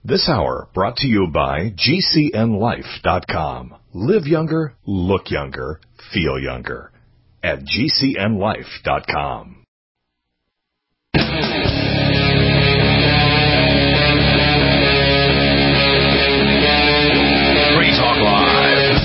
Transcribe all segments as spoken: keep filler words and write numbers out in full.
This hour brought to you by G C N life dot com. Live younger, look younger, feel younger at G C N life dot com. Free Talk Live.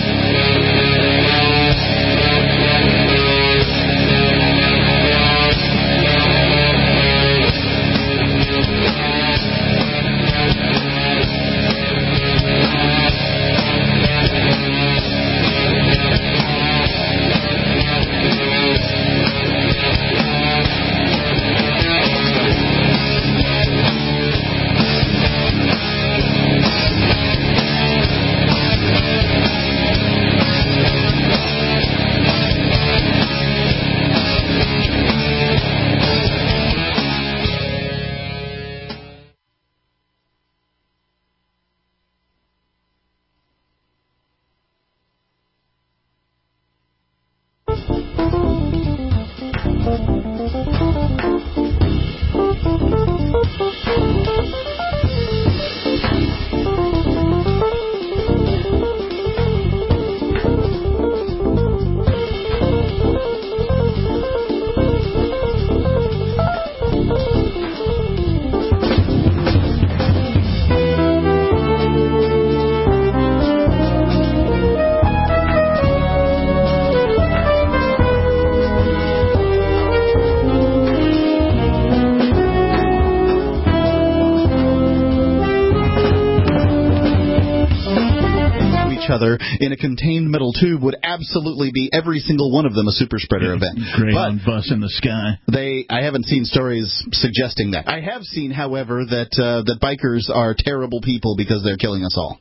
Other in a contained metal tube would absolutely be every single one of them a super spreader yeah, event. Greyhound bus in the sky. They, I haven't seen stories suggesting that. I have seen, however, that uh, that bikers are terrible people because they're killing us all.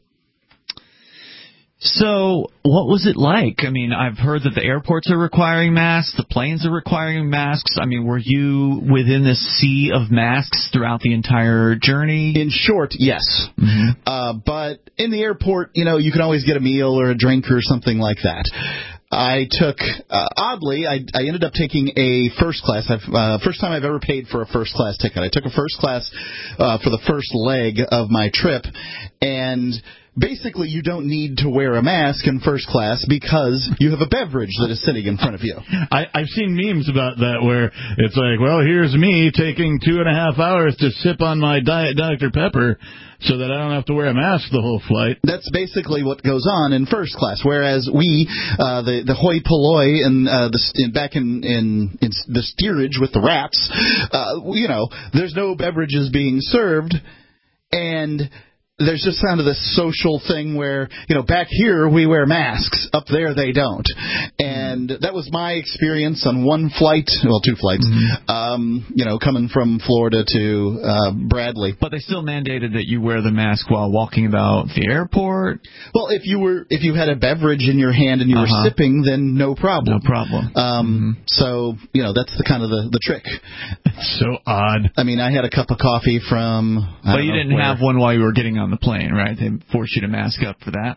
So, what was it like? I mean, I've heard that the airports are requiring masks, the planes are requiring masks. I mean, were you within this sea of masks throughout the entire journey? In short, yes. Mm-hmm. Uh, but in the airport, you know, you can always get a meal or a drink or something like that. I took, uh, oddly, I, I ended up taking a first class, I've, uh, first time I've ever paid for a first class ticket. I took a first class uh, for the first leg of my trip, and basically, you don't need to wear a mask in first class because you have a beverage that is sitting in front of you. I, I've seen memes about that where it's like, well, here's me taking two and a half hours to sip on my Diet Doctor Pepper so that I don't have to wear a mask the whole flight. That's basically what goes on in first class, whereas we, uh, the, the hoi polloi and uh, the, in, back in, in, in the steerage with the rats, uh, you know, there's no beverages being served, and there's just kind of this social thing where, you know, back here we wear masks, up there they don't. And that was my experience on one flight, well, two flights, mm-hmm. um, you know, coming from Florida to uh, Bradley. But they still mandated that you wear the mask while walking about the airport? Well, if you were, if you had a beverage in your hand and you uh-huh. were sipping, then no problem. No problem. Um, mm-hmm. So, you know, that's the kind of the, the trick. So odd. I mean, I had a cup of coffee from... I but you didn't where. have one while you were getting on the plane, right? They forced you to mask up for that?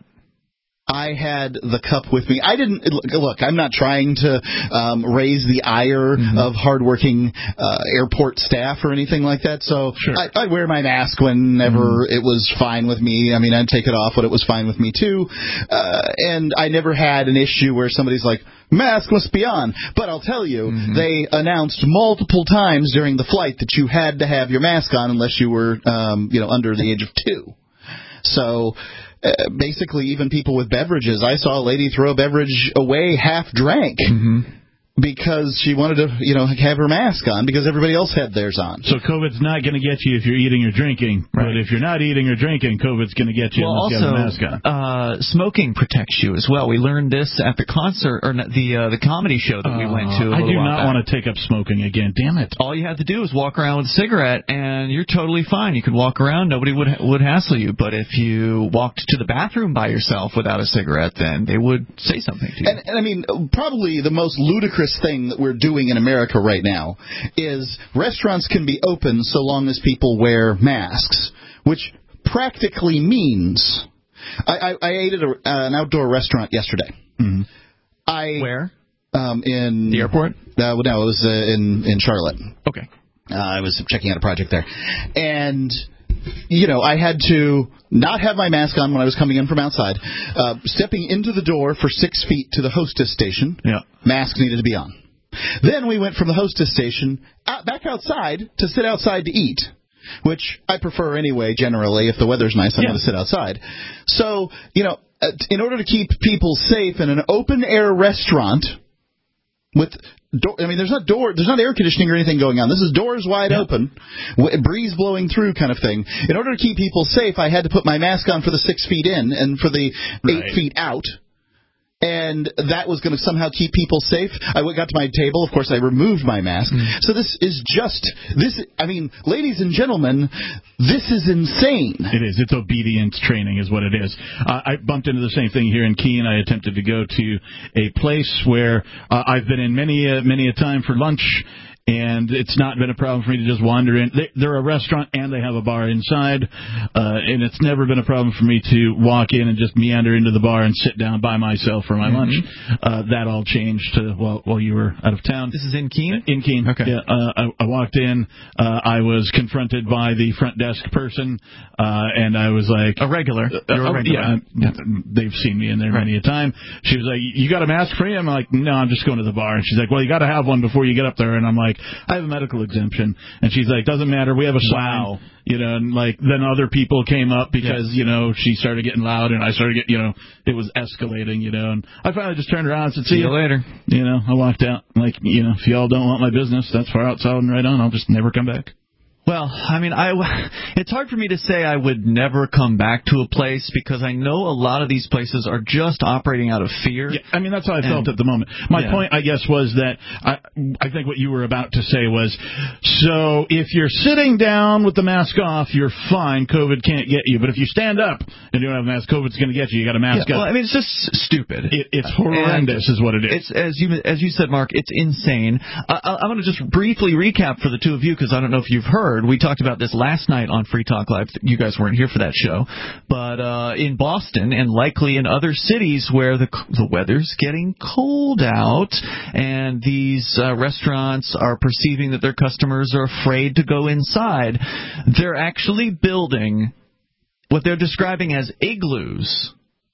I had the cup with me. I didn't look. I'm not trying to um, raise the ire mm-hmm. of hardworking uh, airport staff or anything like that. So sure. I, I'd wear my mask whenever mm-hmm. it was fine with me. I mean, I'd take it off when it was fine with me too. Uh, and I never had an issue where somebody's like, mask must be on. But I'll tell you, mm-hmm. they announced multiple times during the flight that you had to have your mask on unless you were, um, you know, under the age of two. So. Uh, basically, even people with beverages. I saw a lady throw a beverage away half drank. Mm-hmm. Because she wanted to, you know, have her mask on because everybody else had theirs on. So COVID's not going to get you if you're eating or drinking, right. But if you're not eating or drinking, COVID's going to get you well, unless also, you have a mask on. Uh, smoking protects you as well. We learned this at the concert or the uh, the comedy show that uh, we went to. A I do not back. want to take up smoking again. Damn it! All you have to do is walk around with a cigarette, and you're totally fine. You could walk around; nobody would would hassle you. But if you walked to the bathroom by yourself without a cigarette, then they would say something to you. And, and I mean, probably the most ludicrous thing that we're doing. doing in America right now is restaurants can be open so long as people wear masks, which practically means I, I, I ate at a, uh, an outdoor restaurant yesterday. Mm-hmm. I Where? Um, in the airport? Uh, well, no, it was uh, in in Charlotte. Okay. Uh, I was checking out a project there, and you know, I had to not have my mask on when I was coming in from outside. Uh, stepping into the door for six feet to the hostess station, yeah. mask needed to be on. Then we went from the hostess station out, back outside to sit outside to eat, which I prefer anyway, generally. If the weather's nice, I'm yeah. going to sit outside. So, you know, in order to keep people safe in an open-air restaurant with... Door, I mean, there's not door, there's not air conditioning or anything going on. This is doors wide yeah. open, w- breeze blowing through kind of thing. In order to keep people safe, I had to put my mask on for the six feet in and for the right. eight feet out. And that was going to somehow keep people safe. I got to my table. Of course, I removed my mask. Mm. So this is just, this. I mean, ladies and gentlemen, this is insane. It is. It's obedience training is what it is. Uh, I bumped into the same thing here in Keene. I attempted to go to a place where uh, I've been in many, uh, many a time for lunch. And it's not been a problem for me to just wander in. They, they're a restaurant, and they have a bar inside. Uh, and it's never been a problem for me to walk in and just meander into the bar and sit down by myself for my mm-hmm. lunch. Uh, that all changed to, while, while you were out of town. This is in Keene? In Keene. Okay. Yeah, uh, I, I walked in. Uh, I was confronted by the front desk person, uh, and I was like... A regular. You're uh, a regular. Yeah, yeah, they've seen me in there right. many a time. She was like, you got a mask for me? I'm like, no, I'm just going to the bar. And she's like, well, you got to have one before you get up there. And I'm like, I have a medical exemption. And she's like, doesn't matter. We have a sign. Wow. You know, and like then other people came up because, yeah. you know, she started getting loud and I started getting, you know, it was escalating, you know. And I finally just turned around and said, see, see you later. You know, I walked out. Like, you know, if y'all don't want my business, that's far outside and right on. I'll just never come back. Well, I mean, I, it's hard for me to say I would never come back to a place because I know a lot of these places are just operating out of fear. Yeah, I mean, that's how I felt and, at the moment. My yeah. point, I guess, was that I, I think what you were about to say was, so if you're sitting down with the mask off, you're fine. COVID can't get you. But if you stand up and you don't have a mask, COVID's going to get you. You got a mask yeah, up. Well, I mean, it's just stupid. It, it's horrendous, and is what it is. It's as you as you said, Mark. It's insane. I, I'm going to just briefly recap for the two of you because I don't know if you've heard. We talked about this last night on Free Talk Live. You guys weren't here for that show. But uh, in Boston and likely in other cities where the the weather's getting cold out and these uh, restaurants are perceiving that their customers are afraid to go inside, they're actually building what they're describing as igloos.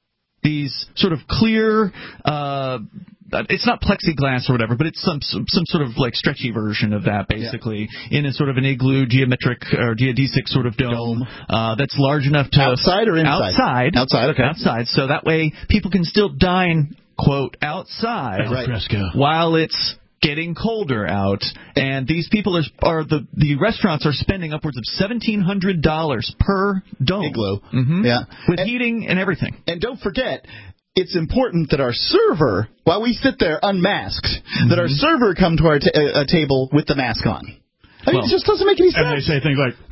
These sort of clear... Uh, It's not plexiglass or whatever, but it's some some, some sort of like stretchy version of that, basically, yeah. in a sort of an igloo, geometric or geodesic sort of dome, dome. Uh, that's large enough to outside or inside. Outside, outside, okay, outside. So that way people can still dine, quote, outside right. while it's getting colder out, and these people are, are the the restaurants are spending upwards of seventeen hundred dollars per dome, igloo, mm-hmm. yeah, with and, heating and everything. And don't forget, it's important that our server, while we sit there unmasked, mm-hmm. that our server come to our t- uh, table with the mask on. I mean, well, it just doesn't make any sense. And they say things like,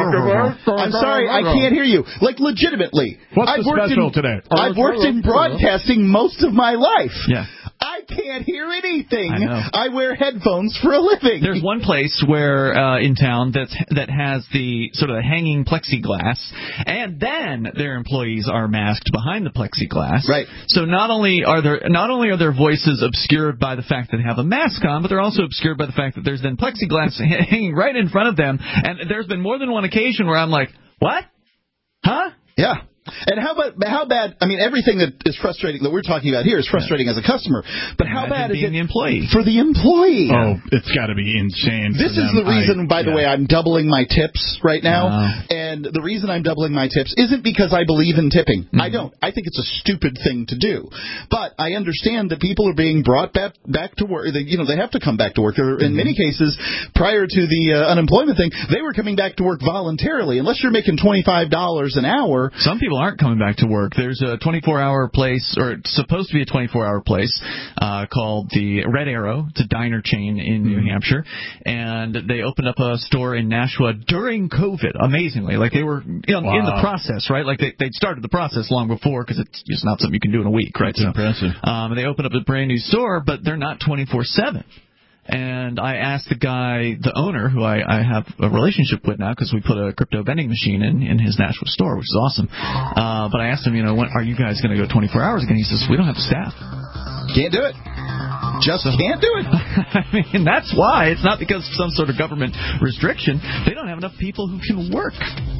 I'm sorry, I can't hear you. Like, legitimately. What's I've the special in, today? I've worked in broadcasting most of my life. Yeah. I can't hear anything. I know. I wear headphones for a living. There's one place where uh, in town that's that has the sort of hanging plexiglass, and then their employees are masked behind the plexiglass. Right. So not only are there not only are their voices obscured by the fact that they have a mask on, but they're also obscured by the fact that there's then plexiglass hanging right in front of them. And there's been more than one occasion where I'm like, what? Huh? Yeah. And how about how bad? I mean, everything that is frustrating that we're talking about here is frustrating yeah. as a customer. But how Imagine bad is it the employee. for the employee? Oh, it's got to be insane. This is them. the reason, I, by the yeah. way, I'm doubling my tips right now. Uh, and the reason I'm doubling my tips isn't because I believe in tipping. Mm-hmm. I don't. I think it's a stupid thing to do. But I understand that people are being brought back back to work. They, you know, they have to come back to work. Or in mm-hmm. many cases, prior to the uh, unemployment thing, they were coming back to work voluntarily. Unless you're making twenty-five dollars an hour. Some people aren't coming back to work. There's a twenty-four hour place, or it's supposed to be a twenty-four hour place, uh, called the Red Arrow. It's a diner chain in New mm-hmm. Hampshire, and they opened up a store in Nashua during COVID. Amazingly, like they were you know, wow. in the process, right? Like they they started the process long before because it's just not something you can do in a week, right? That's so, impressive. Um, they opened up a brand new store, but they're not twenty-four seven. And I asked the guy, the owner, who I, I have a relationship with now because we put a crypto vending machine in, in his Nashville store, which is awesome. Uh, but I asked him, you know, when are you guys going to go twenty-four hours again? He says, we don't have the staff. Can't do it. Just so, can't do it. I mean, that's why. It's not because of some sort of government restriction. They don't have enough people who can work.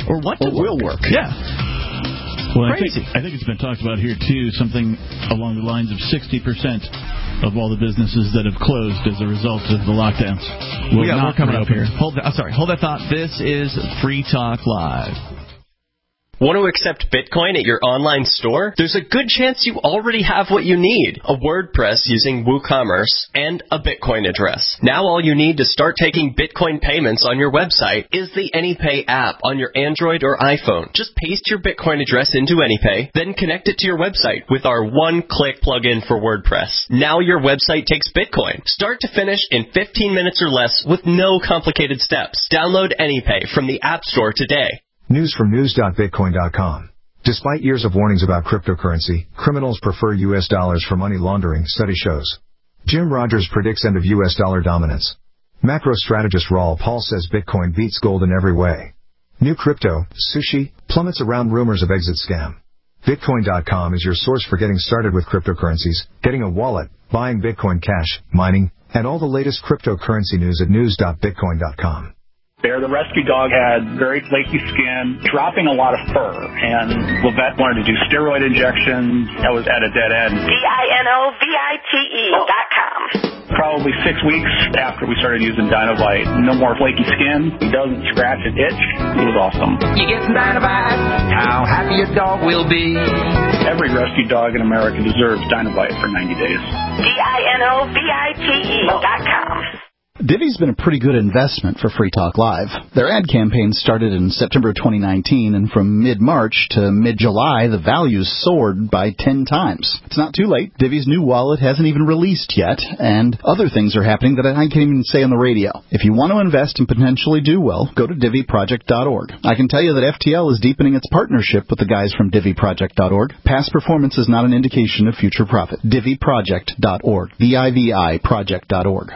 or what to or will work. Yeah. Well, I think, Crazy. I think it's been talked about here, too, something along the lines of sixty percent of all the businesses that have closed as a result of the lockdowns. Will yeah, not we're coming reopen. up here. Hold that, I'm sorry, hold that thought. This is Free Talk Live. Want to accept Bitcoin at your online store? There's a good chance you already have what you need. A WordPress using WooCommerce and a Bitcoin address. Now all you need to start taking Bitcoin payments on your website is the AnyPay app on your Android or iPhone. Just paste your Bitcoin address into AnyPay, then connect it to your website with our one-click plugin for WordPress. Now your website takes Bitcoin, start to finish in fifteen minutes or less with no complicated steps. Download AnyPay from the App Store today. News from news dot bitcoin dot com. Despite years of warnings about cryptocurrency, criminals prefer U S dollars for money laundering, study shows. Jim Rogers predicts end of U S dollar dominance. Macro strategist Raul Paul says Bitcoin beats gold in every way. New crypto, sushi, plummets around rumors of exit scam. Bitcoin dot com is your source for getting started with cryptocurrencies, getting a wallet, buying Bitcoin Cash, mining, and all the latest cryptocurrency news at news dot bitcoin dot com. Bear, the rescue dog, had very flaky skin, dropping a lot of fur, and Levette wanted to do steroid injections. That was at a dead end. D I N O V I T E dot com. Probably six weeks after we started using Dinovite, no more flaky skin. He doesn't scratch and itch. It was awesome. You get some Dinovite, how happy your dog will be. Every rescue dog in America deserves Dinovite for ninety days. D I N O V I T E dot com. Divvy's been a pretty good investment for Free Talk Live. Their ad campaign started in September twenty nineteen, and from mid-March to mid-July, the values soared by ten times. It's not too late. Divvy's new wallet hasn't even released yet, and other things are happening that I can't even say on the radio. If you want to invest and potentially do well, go to Divvy Project dot org. I can tell you that F T L is deepening its partnership with the guys from Divvy Project dot org. Past performance is not an indication of future profit. Divvy Project dot org. D I V I Project dot org.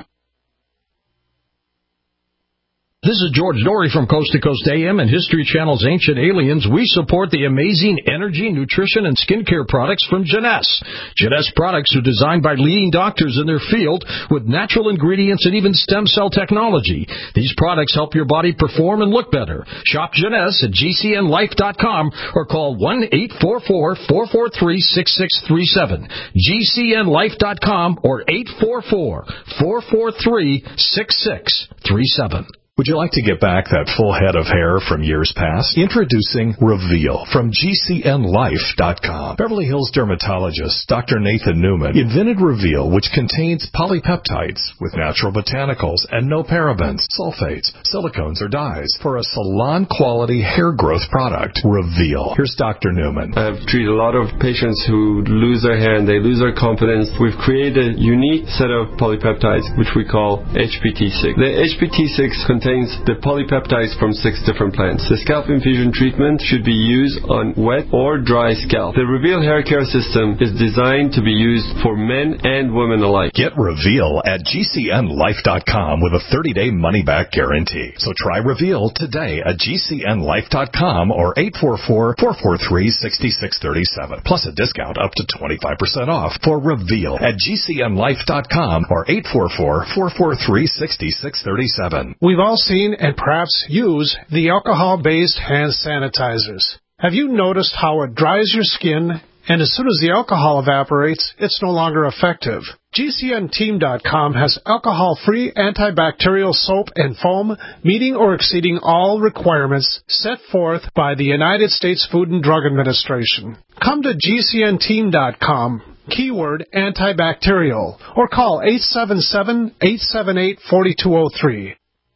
This is George Dory from Coast to Coast A M and History Channel's Ancient Aliens. We support the amazing energy, nutrition, and skincare products from Jeunesse. Jeunesse products are designed by leading doctors in their field with natural ingredients and even stem cell technology. These products help your body perform and look better. Shop Jeunesse at G C N life dot com or call one eight four four, four four three, six six three seven. G C N life dot com or eight four four, four four three, six six three seven. Would you like to get back that full head of hair from years past? Introducing Reveal from G C N life dot com. Beverly Hills dermatologist Doctor Nathan Newman invented Reveal, which contains polypeptides with natural botanicals and no parabens, sulfates, silicones, or dyes for a salon-quality hair growth product. Reveal. Here's Doctor Newman. I've treated a lot of patients who lose their hair and they lose their confidence. We've created a unique set of polypeptides, which we call H P T six. The H P T six contains the polypeptides from six different plants. The scalp infusion treatment should be used on wet or dry scalp. The Reveal hair care system is designed to be used for men and women alike. Get Reveal at G C N life dot com with a thirty-day money-back guarantee. So try Reveal today at G C N life dot com or eight four four, four four three, six six three seven. Plus a discount up to twenty-five percent off for Reveal at G C N life dot com or eight four four, four four three, six six three seven. We've all seen and perhaps use the alcohol-based hand sanitizers. Have you noticed how it dries your skin, and as soon as the alcohol evaporates, it's no longer effective? G C N team dot com has alcohol-free antibacterial soap and foam meeting or exceeding all requirements set forth by the United States Food and Drug Administration. Come to G C N team dot com, keyword antibacterial, or call eight seven seven, eight seven eight, four two zero three.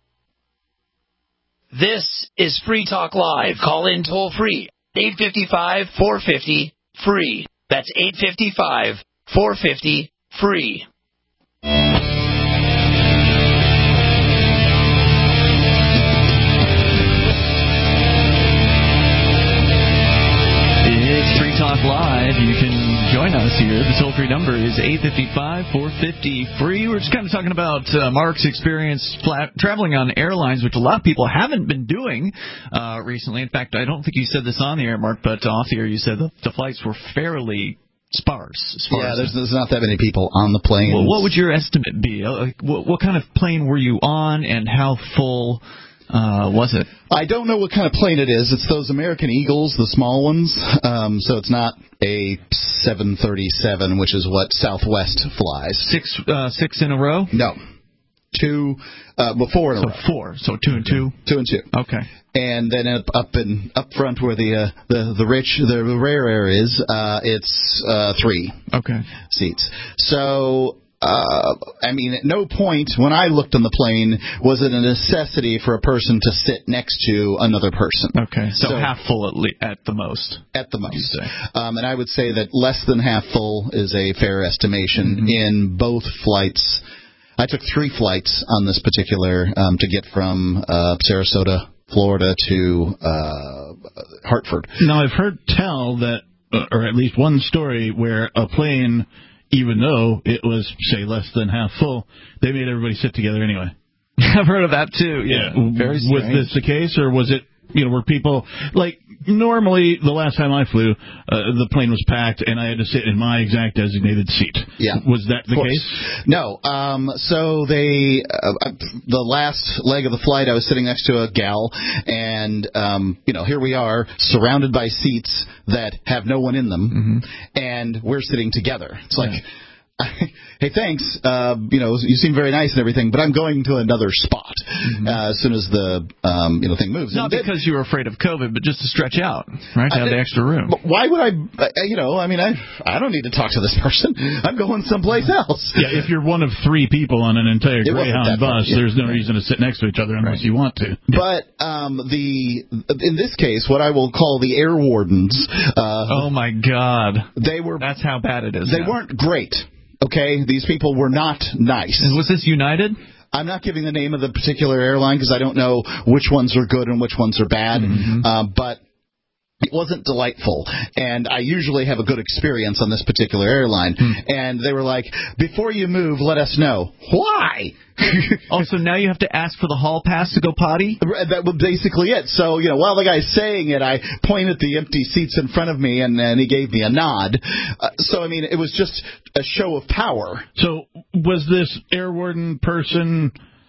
This is Free Talk Live. Call in toll free. eight five five, four five zero, free. That's eight five five, four five zero, free. It's Free Talk Live. You can join us here. The toll-free number is eight five five, four five zero, free. We're just kind of talking about uh, Mark's experience flat, traveling on airlines, which a lot of people haven't been doing uh, recently. In fact, I don't think you said this on the air, Mark, but off the air you said the, the flights were fairly sparse. sparse. Yeah, there's, there's not that many people on the plane. Well, what would your estimate be? Uh, what, what kind of plane were you on, and how full uh, was it? I don't know what kind of plane it is. It's those American Eagles, the small ones. Um, so it's not a seven thirty-seven, which is what Southwest flies. Six, uh, six in a row? No. Two, uh, well, four in a so row. four. So two and two? Two and two. Okay. And then up up in up front where the uh, the the rich the rare air is, uh, it's uh, three. Okay. Seats. So. Uh, I mean, at no point when I looked on the plane was it a necessity for a person to sit next to another person. Okay, so, so half full at, le- at the most. At the most. Um, and I would say that less than half full is a fair estimation mm-hmm. in both flights. I took three flights on this particular um, to get from uh, Sarasota, Florida to uh, Hartford. Now, I've heard tell that, or at least one story where a plane, even though it was, say, less than half full, they made everybody sit together anyway. I've heard of that, too. Yeah, yeah. Very strange. Was this the case, or was it, you know, were people, like, normally, the last time I flew, uh, the plane was packed, and I had to sit in my exact designated seat. Yeah. Was that the case? No. Um, so they, uh, the last leg of the flight, I was sitting next to a gal, and, um, you know, here we are, surrounded by seats that have no one in them, mm-hmm. and we're sitting together. It's like... Yeah. Hey, thanks. Uh, you know, you seem very nice and everything, but I'm going to another spot mm-hmm. uh, as soon as the um, you know thing moves. Not and because then, you were afraid of COVID, but just to stretch out, right? To have the extra room. But why would I? You know, I mean, I I don't need to talk to this person. I'm going someplace else. Yeah, if you're one of three people on an entire Greyhound bus, yeah. there's no reason to sit next to each other unless right. you want to. But um, the in this case, what I will call the air wardens. Uh, oh my God! They were. That's how bad it is. They now. weren't great. Okay, these people were not nice. Was this United? I'm not giving the name of the particular airline because I don't know which ones are good and which ones are bad. Mm-hmm. Uh, but it wasn't delightful, and I usually have a good experience on this particular airline. Hmm. And they were like, before you move, let us know. Why? Oh, so now you have to ask for the hall pass to go potty? That was basically it. So, you know, while the guy's saying it, I point at the empty seats in front of me, and, and he gave me a nod. Uh, so, I mean, it was just a show of power. So was this air warden person...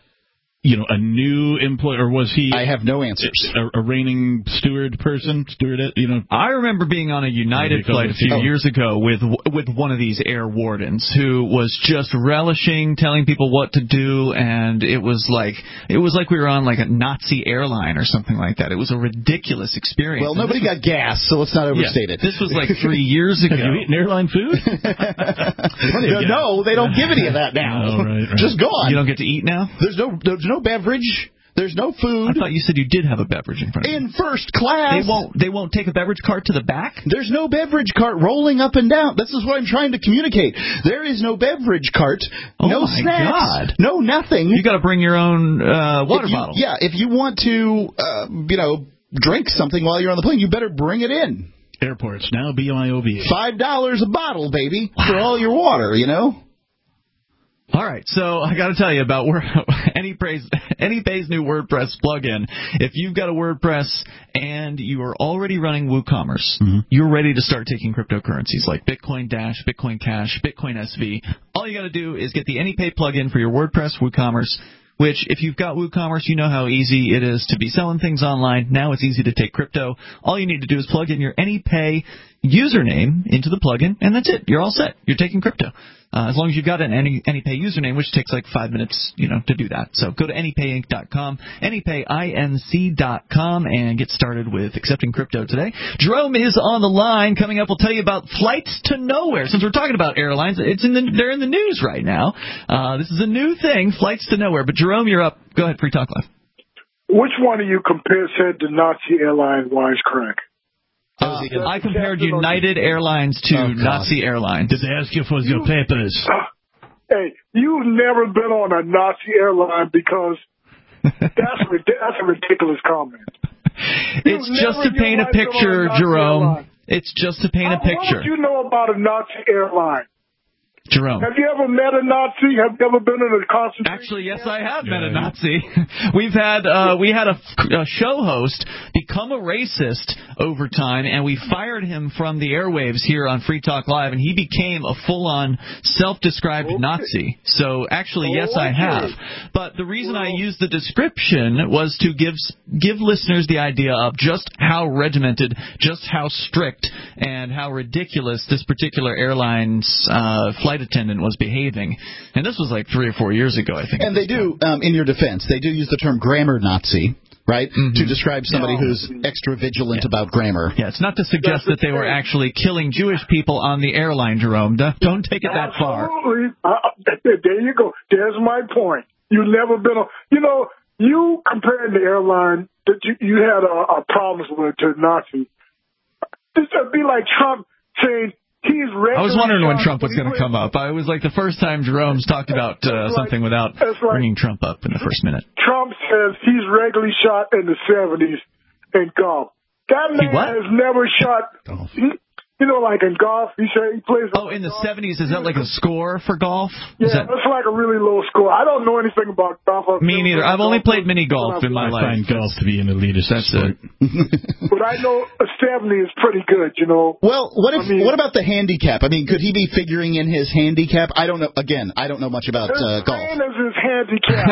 You know, a new employee, or was he? I have no answers. A, a reigning steward person, steward, you know. I remember being on a United flight a few oh. years ago with with one of these air wardens who was just relishing telling people what to do, and it was like it was like we were on like a Nazi airline or something like that. It was a ridiculous experience. Well, nobody got was, gas, so let's not overstate yeah, it. This was like three years ago. Have you eaten airline food? no, no, they don't give any of that now. Oh, right, right. Just gone. You don't get to eat now? There's no, there's no beverage. There's no food. I thought you said you did have a beverage in front of you. In first class. They won't They won't take a beverage cart to the back? There's no beverage cart rolling up and down. This is what I'm trying to communicate. There is no beverage cart. Oh no my snacks. God. No nothing. You got to bring your own uh, water you, bottle. Yeah, if you want to, uh, you know, drink something while you're on the plane, you better bring it in. Airports, now B Y O B. Five dollars a bottle, baby, wow. for all your water, you know? All right, so I got to tell you about AnyPay's, AnyPay's new WordPress plugin. If you've got a WordPress and you are already running WooCommerce, mm-hmm. you're ready to start taking cryptocurrencies like Bitcoin Dash, Bitcoin Cash, Bitcoin S V. All you got to do is get the AnyPay plugin for your WordPress WooCommerce, which if you've got WooCommerce, you know how easy it is to be selling things online. Now it's easy to take crypto. All you need to do is plug in your AnyPay username into the plugin, and that's it. You're all set. You're taking crypto. Uh, as long as you've got an Any, AnyPay username, which takes like five minutes, you know, to do that. So go to anypay inc dot com, anypay inc dot com, and get started with accepting crypto today. Jerome is on the line. Coming up, we'll tell you about flights to nowhere. Since we're talking about airlines, it's in the, they're in the news right now. Uh, this is a new thing, flights to nowhere. But Jerome, you're up. Go ahead, Free Talk Live. Which one of you compared said the Nazi airline wisecrack? Uh, I compared United Airlines to oh, Nazi Airlines. Did they ask you for your papers? Uh, hey, you've never been on a Nazi airline because that's, that's a ridiculous comment. It's you've just to paint a picture, Jerome. It's just to paint How, a picture. What do you know about a Nazi airline? Jerome. Have you ever met a Nazi? Have you ever been in a concentration Actually, yes, camp? I have met a Nazi. We've had uh, we had a, a show host become a racist over time, and we fired him from the airwaves here on Free Talk Live, and he became a full-on self-described okay. Nazi. So actually, yes, okay. I have. But the reason well, I used the description was to give give listeners the idea of just how regimented, just how strict, and how ridiculous this particular airline's uh, flight attendant was behaving. And this was like three or four years ago, I think. And they do, um, in your defense, they do use the term grammar Nazi, right, mm-hmm. to describe somebody yeah. who's extra vigilant yeah. about grammar. Yeah, it's not to suggest That's that they were actually killing Jewish people on the airline, Jerome. Don't, don't take it that far. Absolutely. Uh, there you go. There's my point. You've never been on. You know, you comparing the airline that you, you had a, a problems with to Nazi. This would be like Trump saying, he's I was wondering when Trump was going to come up. I was like the first time Jerome's talked about uh, like, something without like, bringing Trump up in the first minute. Trump says he's regularly shot in the seventies in golf. That man has never shot. He, you know, like in golf, he said he plays. Oh, in the golf. seventies, is that like a score for golf? Yeah, that... that's like a really low score. I don't know anything about golf. I've Me neither. I've only played mini golf in my I life. I find golf to be an elitist That's sport. it. But I know a seventy is pretty good, you know. Well, what if? I mean, what about the handicap? I mean, could he be figuring in his handicap? I don't know. Again, I don't know much about uh, golf. His is his handicap.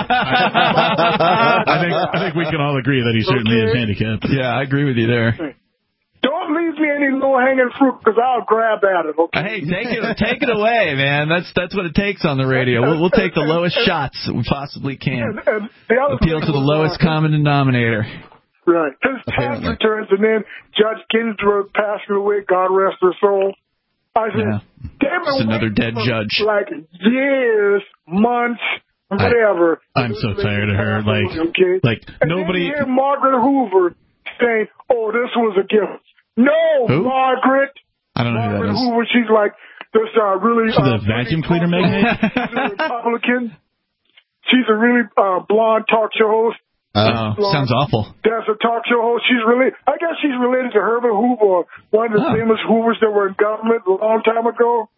I think I think we can all agree that he certainly okay. is handicapped. Yeah, I agree with you there. Don't leave me any low-hanging fruit, because I'll grab at it, okay? Hey, take it take it away, man. That's that's what it takes on the radio. We'll, we'll take the lowest shots that we possibly can. And, and the Appeal to the lowest common denominator. Right. His tax returns, and then Judge Ginsburg passing away, God rest her soul. I said, yeah. damn it, it's another dead judge. Like years, months, whatever. I, I'm so tired of her. Like, okay? like and nobody. Then you hear Margaret Hoover saying, "Oh, this was a gift." No, who? Margaret. I don't know Margaret who that is. Hoover. She's like this uh, really. She's uh, a vacuum cleaner magnate. She's a Republican. She's a really uh, blonde talk show host. Oh, uh, sounds awful. That's a talk show host. She's really, I guess she's related to Herbert Hoover, one of the oh. famous Hoovers that were in government a long time ago.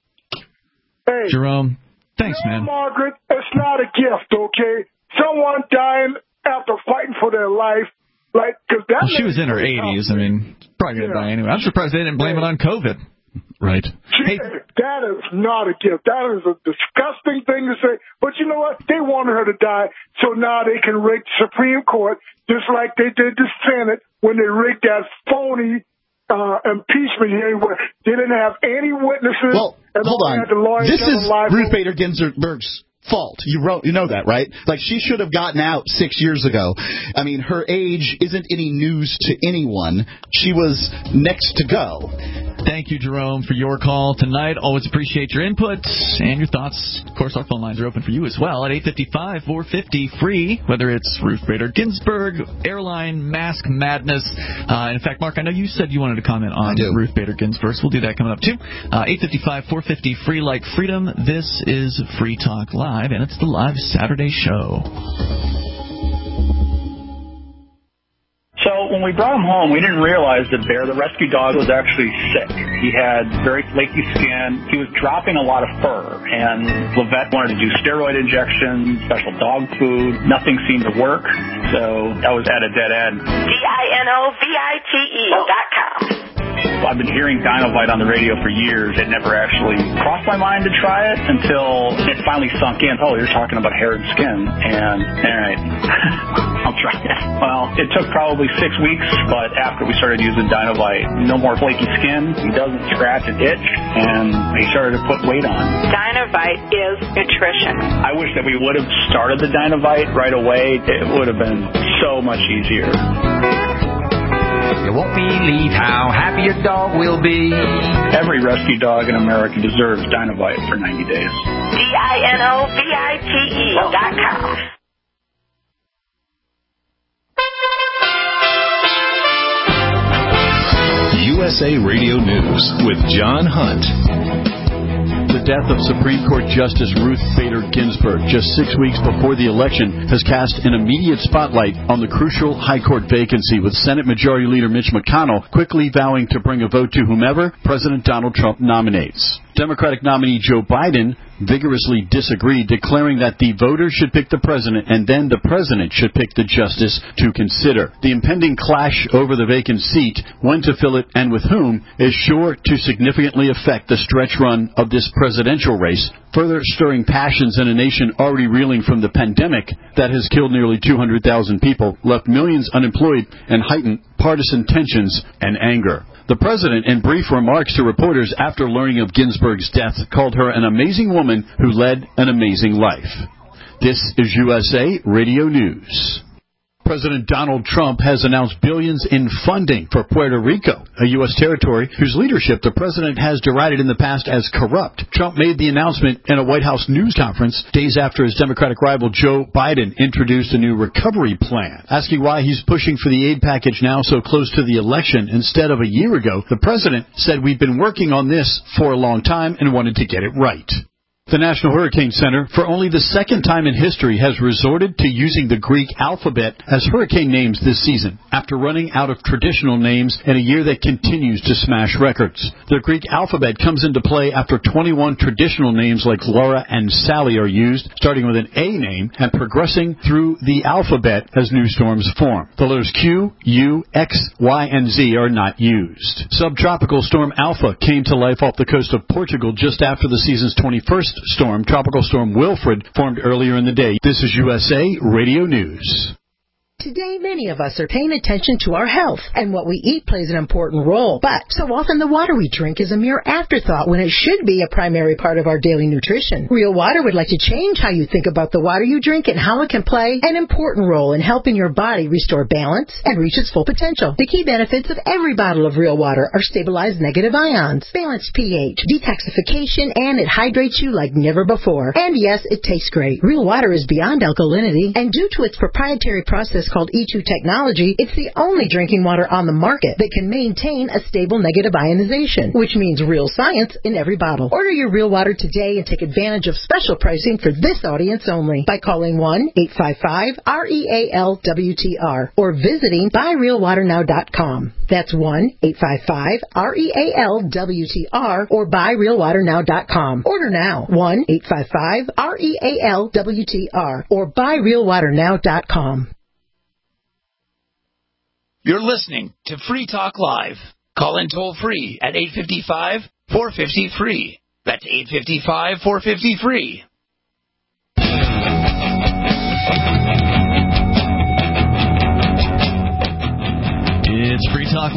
Hey, Jerome, thanks, no, man. Margaret, it's not a gift, okay? Someone dying after fighting for their life, like, cause that well, she was in her eighties. I mean, probably gonna yeah. die anyway. I'm surprised they didn't blame it on COVID. Right. Hey, that is not a gift. That is a disgusting thing to say. But you know what? They wanted her to die, so now they can rig the Supreme Court just like they did the Senate when they rigged that phony uh, impeachment hearing where they didn't have any witnesses. Well, and hold on. This is Ruth Bader Ginsburg's fault. You wrote, you know that, right? Like, she should have gotten out six years ago. I mean, her age isn't any news to anyone. She was next to go. Thank you, Jerome, for your call tonight. Always appreciate your input and your thoughts. Of course, our phone lines are open for you as well at eight five five, four five zero, free, whether it's Ruth Bader Ginsburg, airline, mask madness. Uh, in fact, Mark, I know you said you wanted to comment on Ruth Bader Ginsburg, so we'll do that coming up, too. Uh, eight five five, four five zero, free like freedom. This is Free Talk Live, and it's the live Saturday show. So when we brought him home, we didn't realize that Bear, the rescue dog, was actually sick. He had very flaky skin. He was dropping a lot of fur. And Levette wanted to do steroid injections, special dog food. Nothing seemed to work. So I was at a dead end. D I N O V I T E dot com. I've been hearing Dinovite on the radio for years. It never actually crossed my mind to try it until it finally sunk in. Oh, you're talking about hair and skin. And, all right, I'll try it. Well, it took probably six weeks, but after we started using Dinovite, no more flaky skin. He doesn't scratch and itch, and he started to put weight on. Dinovite is nutrition. I wish that we would have started the Dinovite right away. It would have been so much easier. You won't believe how happy your dog will be. Every rescue dog in America deserves Dinovite for ninety days. D I N O V I T E dot com. U S A Radio News with John Hunt. The death of Supreme Court Justice Ruth Bader Ginsburg just six weeks before the election has cast an immediate spotlight on the crucial high court vacancy, with Senate Majority Leader Mitch McConnell quickly vowing to bring a vote to whomever President Donald Trump nominates. Democratic nominee Joe Biden vigorously disagreed, declaring that the voters should pick the president and then the president should pick the justice to consider. The impending clash over the vacant seat, when to fill it and with whom, is sure to significantly affect the stretch run of this presidential race, further stirring passions in a nation already reeling from the pandemic that has killed nearly two hundred thousand people, left millions unemployed, and heightened partisan tensions and anger. The president, in brief remarks to reporters after learning of Ginsburg's death, called her an amazing woman who led an amazing life. This is U S A Radio News. President Donald Trump has announced billions in funding for Puerto Rico, a U S territory whose leadership the president has derided in the past as corrupt. Trump made the announcement in a White House news conference days after his Democratic rival Joe Biden introduced a new recovery plan. Asking why he's pushing for the aid package now so close to the election instead of a year ago, the president said, "We've been working on this for a long time and wanted to get it right." The National Hurricane Center, for only the second time in history, has resorted to using the Greek alphabet as hurricane names this season, after running out of traditional names in a year that continues to smash records. The Greek alphabet comes into play after twenty-one traditional names like Laura and Sally are used, starting with an A name and progressing through the alphabet as new storms form. The letters Q, U, X, Y, and Z are not used. Subtropical storm Alpha came to life off the coast of Portugal just after the season's twenty-first storm. Tropical storm Wilfred formed earlier in the day. This is U S A Radio News. Today, many of us are paying attention to our health, and what we eat plays an important role. But so often the water we drink is a mere afterthought when it should be a primary part of our daily nutrition. Real Water would like to change how you think about the water you drink and how it can play an important role in helping your body restore balance and reach its full potential. The key benefits of every bottle of Real Water are stabilized negative ions, balanced pH, detoxification, and it hydrates you like never before. And yes, it tastes great. Real Water is beyond alkalinity, and due to its proprietary process called E two technology, it's the only drinking water on the market that can maintain a stable negative ionization, which means real science in every bottle. Order your Real Water today and take advantage of special pricing for this audience only by calling one eight five five R E A L W T R or visiting buy real water now dot com. That's one eight five five R E A L W T R or buy real water now dot com. Order now, one eight five five R E A L W T R or buy real water now dot com. You're listening to Free Talk Live. Call in toll free at eight five five, four five zero, free. That's eight five five, four five zero, free. It's Free Talk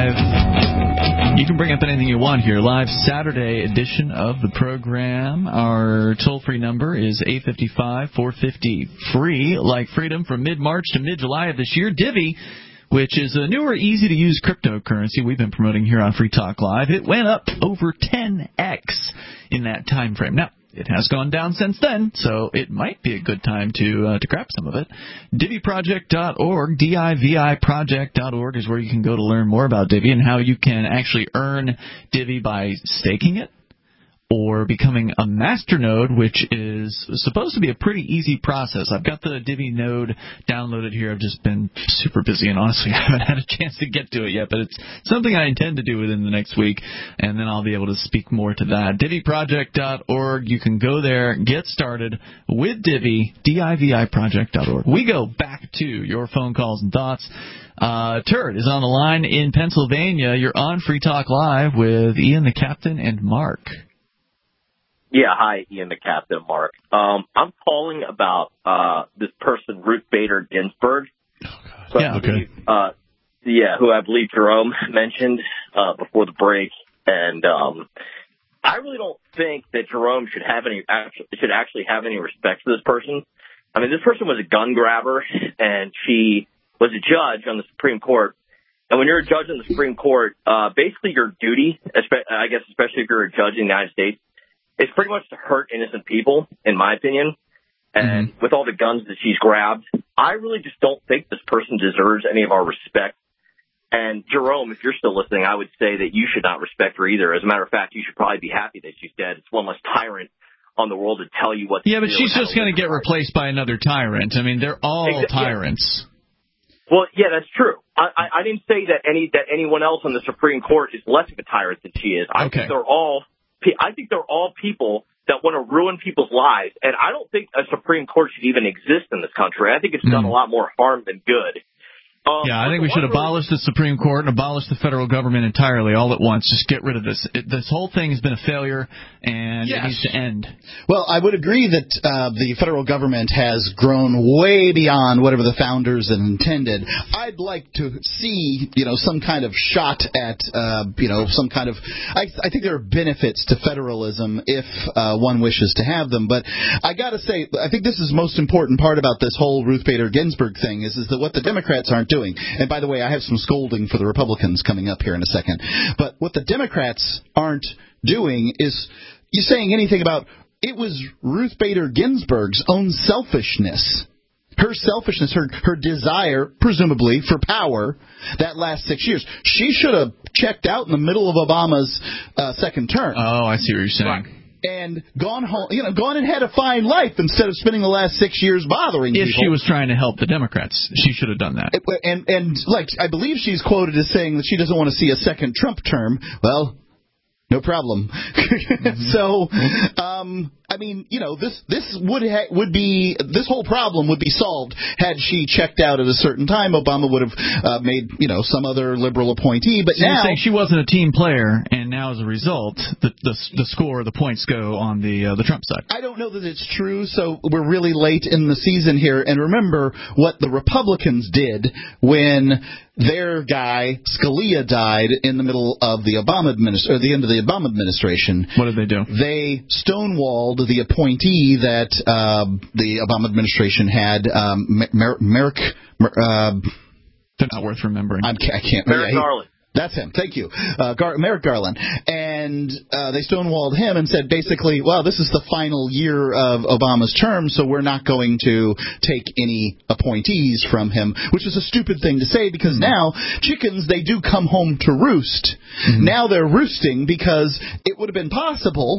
Live. You can bring up anything you want here. Live Saturday edition of the program. Our toll-free number is eight five five, four five zero, free. Like freedom from mid-March to mid-July of this year. Divvy, which is a newer, easy-to-use cryptocurrency we've been promoting here on Free Talk Live. It went up over ten x in that time frame. Now, it has gone down since then, so it might be a good time to uh, to grab some of it. Divi Project dot org, D I V I Project dot org is where you can go to learn more about Divi and how you can actually earn Divi by staking it or becoming a masternode, which is supposed to be a pretty easy process. I've got the Divi node downloaded here. I've just been super busy, and honestly, I haven't had a chance to get to it yet, but it's something I intend to do within the next week, and then I'll be able to speak more to that. Divi Project dot org. You can go there, get started with Divi, D I V I Project dot org. We go back to your phone calls and thoughts. Uh, Turd is on the line in Pennsylvania. You're on Free Talk Live with Ian the Captain and Mark. Yeah, hi, Ian the Captain, Mark. Um, I'm calling about uh, this person, Ruth Bader Ginsburg. Oh, God. Yeah, okay. Believe, uh, yeah, who I believe Jerome mentioned uh, before the break. And um, I really don't think that Jerome should have any actually, should actually have any respect for this person. I mean, this person was a gun grabber, and she was a judge on the Supreme Court. And when you're a judge on the Supreme Court, uh, basically your duty, I guess especially if you're a judge in the United States, it's pretty much to hurt innocent people, in my opinion. And mm-hmm. with all the guns that she's grabbed, I really just don't think this person deserves any of our respect. And Jerome, if you're still listening, I would say that you should not respect her either. As a matter of fact, you should probably be happy that she's dead. It's one less tyrant on the world to tell you what to do. Yeah, but she's just going to get replaced by another tyrant. I mean, they're all Exa- tyrants. Yeah. Well, yeah, that's true. I, I, I didn't say that any that anyone else on the Supreme Court is less of a tyrant than she is. I okay. think they're all I think they're all people that want to ruin people's lives. And I don't think a Supreme Court should even exist in this country. I think it's done mm. a lot more harm than good. Um, yeah, I think we should abolish the Supreme Court and abolish the federal government entirely, all at once. Just get rid of this. It, this whole thing has been a failure, and yes. it needs to end. Well, I would agree that uh, the federal government has grown way beyond whatever the founders had intended. I'd like to see, you know, some kind of shot at, uh, you know, some kind of. I, I think there are benefits to federalism if uh, one wishes to have them. But I got to say, I think this is the most important part about this whole Ruth Bader Ginsburg thing is, is that what the Democrats aren't doing. Doing. And by the way, I have some scolding for the Republicans coming up here in a second. But what the Democrats aren't doing is you saying anything about it was Ruth Bader Ginsburg's own selfishness. Her selfishness, her her desire, presumably, for power that last six years. She should have checked out in the middle of Obama's uh, second term. Oh, I see what you're saying. Right. And gone home, you know, gone and had a fine life instead of spending the last six years bothering if people. If she was trying to help the Democrats, she should have done that. And and like I believe she's quoted as saying that she doesn't want to see a second Trump term. Well, no problem. Mm-hmm. So, um, I mean, you know, this this would ha- would be this whole problem would be solved had she checked out at a certain time. Obama would have uh, made, you know, some other liberal appointee. But so now you're saying she wasn't a team player, and now as a result, the the, the score, the points go on the uh, the Trump side. I don't know that it's true. So we're really late in the season here, and remember what the Republicans did when their guy Scalia died in the middle of the Obama administ- or the end of the Obama administration. What did they do? They stonewalled the appointee that uh, the Obama administration had, um, Mer- Merrick. Mer- uh, They're not worth remembering. I'm, I can't. Merrick yeah, he, Garland. That's him. Thank you. Uh, Gar- Merrick Garland. And uh, they stonewalled him and said basically, well, this is the final year of Obama's term, so we're not going to take any appointees from him, which is a stupid thing to say because mm-hmm. now chickens, they do come home to roost. Mm-hmm. Now they're roosting because it would have been possible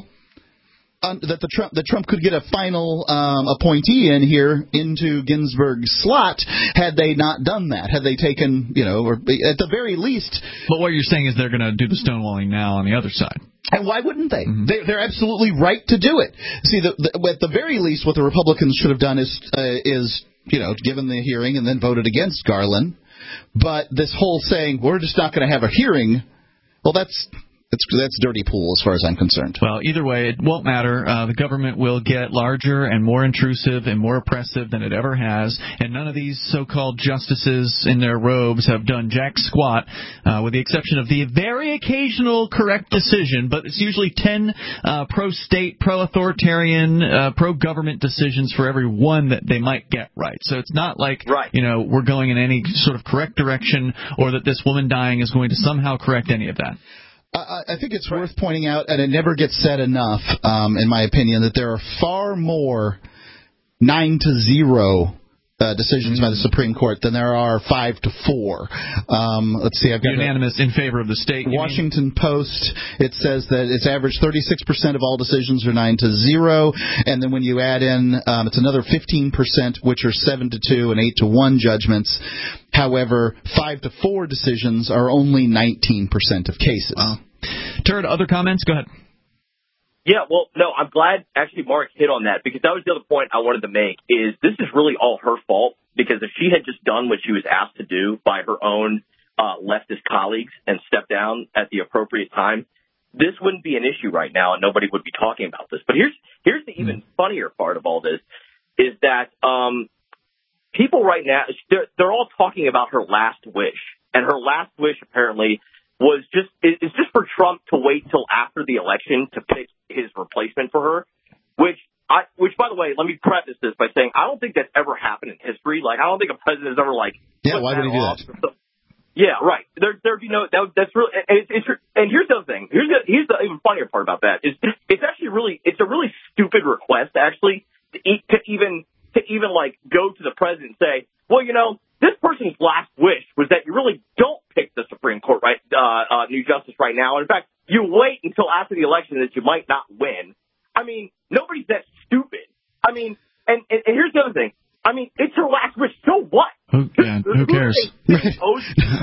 Um, that the Trump that Trump could get a final um, appointee in here into Ginsburg's slot had they not done that, had they taken, you know, or at the very least. But what you're saying is they're going to do the stonewalling now on the other side. And why wouldn't they? Mm-hmm. they they're absolutely right to do it. See, the, the, at the very least, what the Republicans should have done is uh, is you know given the hearing and then voted against Garland. But this whole saying we're just not going to have a hearing, well, that's. It's, that's dirty pool as far as I'm concerned. Well, either way, it won't matter. Uh, the government will get larger and more intrusive and more oppressive than it ever has, and none of these so-called justices in their robes have done jack squat, uh, with the exception of the very occasional correct decision, but it's usually ten uh, pro-state, pro-authoritarian, uh, pro-government decisions for every one that they might get right. So it's not like, right. you know, we're going in any sort of correct direction or that this woman dying is going to somehow correct any of that. I think it's worth pointing out, and it never gets said enough, um, in my opinion, that there are far more nine to zero uh, decisions mm-hmm. by the Supreme Court than there are five to four. Um, let's see, I've got unanimous a, in favor of the state. Washington Post. It says that it's average thirty-six percent of all decisions are nine to zero, and then when you add in, um, it's another fifteen percent, which are seven to two and eight to one judgments. However, five to four decisions are only nineteen percent of cases. Wow. Turd, other comments? Go ahead. Yeah, well, no, I'm glad actually Mark hit on that because that was the other point I wanted to make is this is really all her fault because if she had just done what she was asked to do by her own uh, leftist colleagues and stepped down at the appropriate time, this wouldn't be an issue right now and nobody would be talking about this. But here's here's the even funnier part of all this is that um, people right now, they're, they're all talking about her last wish. And her last wish apparently was just is just for Trump to wait till after the election to pick his replacement for her, which I which by the way, let me preface this by saying I don't think that's ever happened in history. Like I don't think a president has ever like yeah, why would he do that? Yeah, right. There there'd be no that, that's really and it's, it's and here's the other thing. Here's the here's the even funnier part about that is it's actually really it's a really stupid request actually to, eat, to even to even like go to the president and say, well, you know, this person's last wish was that you really don't pick the Supreme Court right, uh, uh, new justice right now. And in fact, you wait until after the election that you might not win. I mean, nobody's that stupid. I mean, and, and, and here's the other thing. I mean, it's her last wish. So what? Who, yeah, who cares?